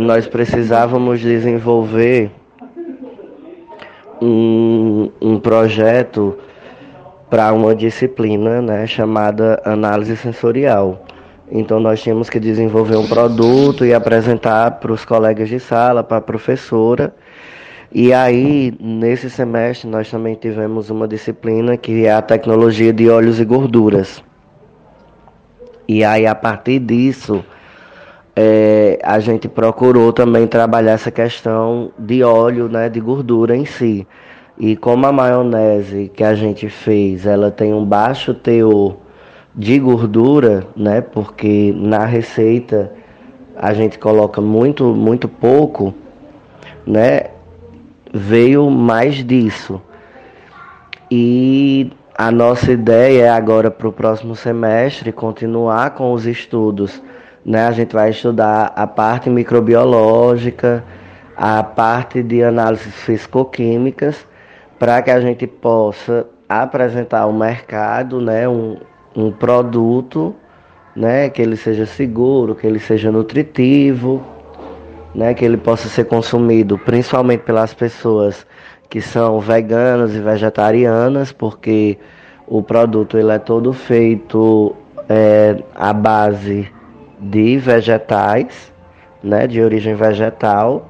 nós precisávamos desenvolver um projeto para uma disciplina, né, chamada análise sensorial. Então nós tínhamos que desenvolver um produto e apresentar para os colegas de sala, para a professora. E aí, nesse semestre, nós também tivemos uma disciplina que é a tecnologia de óleos e gorduras. E aí, a partir disso, a gente procurou também trabalhar essa questão de óleo, né, de gordura em si. E como a maionese que a gente fez, ela tem um baixo teor de gordura, né, porque na receita a gente coloca muito pouco, né, veio mais disso. E a nossa ideia é agora para o próximo semestre continuar com os estudos, né? A gente vai estudar a parte microbiológica, a parte de análises fisicoquímicas, para que a gente possa apresentar ao mercado, né, um produto, né, que ele seja seguro, que ele seja nutritivo, né, que ele possa ser consumido principalmente pelas pessoas que são veganas e vegetarianas, porque o produto ele é todo feito à base de vegetais, né, de origem vegetal,